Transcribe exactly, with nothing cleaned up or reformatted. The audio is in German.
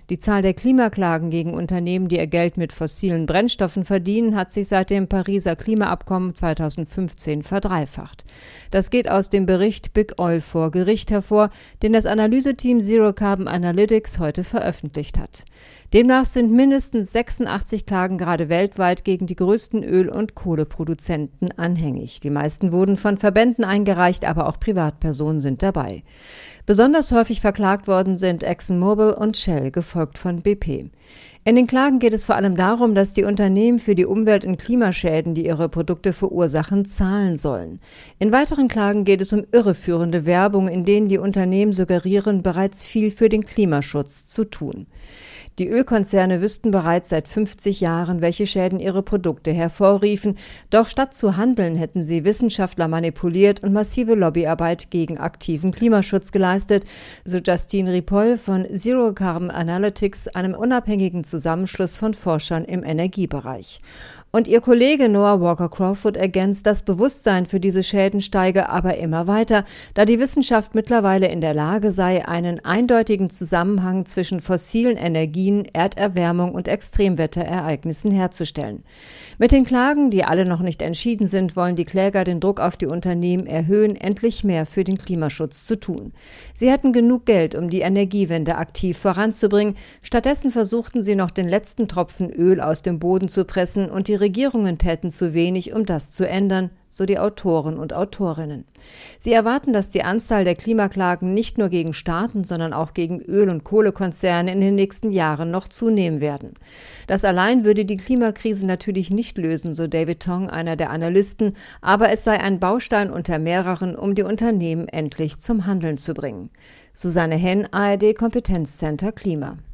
Die Zahl der Klimaklagen gegen Unternehmen, die ihr Geld mit fossilen Brennstoffen verdienen, hat sich seit dem Pariser Klimaabkommen zweitausendfünfzehn verdreifacht. Das geht aus dem Bericht Big Oil vor Gericht hervor, den das Analyseteam Zero Carbon Analytics heute veröffentlicht hat. Demnach sind mindestens sechsundachtzig Klagen gerade weltweit gegen die größten Öl- und Kohleproduzenten anhängig. Die meisten wurden von Verbänden eingereicht, aber auch Privatpersonen sind dabei. Besonders häufig verklagt worden sind ExxonMobil und Shell, gefolgt von B P. In den Klagen geht es vor allem darum, dass die Unternehmen für die Umwelt- und Klimaschäden, die ihre Produkte verursachen, zahlen sollen. In weiteren Klagen geht es um irreführende Werbung, in denen die Unternehmen suggerieren, bereits viel für den Klimaschutz zu tun. Die Ölkonzerne wüssten bereits seit fünfzig Jahren, welche Schäden ihre Produkte hervorriefen. Doch statt zu handeln, hätten sie Wissenschaftler manipuliert und massive Lobbyarbeit gegen aktiven Klimaschutz geleistet, so Justine Ripoll von Zero Carbon Analytics, einem unabhängigen Zusammenschluss von Forschern im Energiebereich. Und ihr Kollege Noah Walker-Crawford ergänzt, das Bewusstsein für diese Schäden steige aber immer weiter, da die Wissenschaft mittlerweile in der Lage sei, einen eindeutigen Zusammenhang zwischen fossilen Energien, Erderwärmung und Extremwetterereignissen herzustellen. Mit den Klagen, die alle noch nicht entschieden sind, wollen die Kläger den Druck auf die Unternehmen erhöhen, endlich mehr für den Klimaschutz zu tun. Sie hätten genug Geld, um die Energiewende aktiv voranzubringen. Stattdessen versuchten sie noch den letzten Tropfen Öl aus dem Boden zu pressen und die Regierungen täten zu wenig, um das zu ändern, so die Autoren und Autorinnen. Sie erwarten, dass die Anzahl der Klimaklagen nicht nur gegen Staaten, sondern auch gegen Öl- und Kohlekonzerne in den nächsten Jahren noch zunehmen werden. Das allein würde die Klimakrise natürlich nicht lösen, so David Tong, einer der Analysten, aber es sei ein Baustein unter mehreren, um die Unternehmen endlich zum Handeln zu bringen. Susanne Henn, A R D Kompetenzcenter Klima.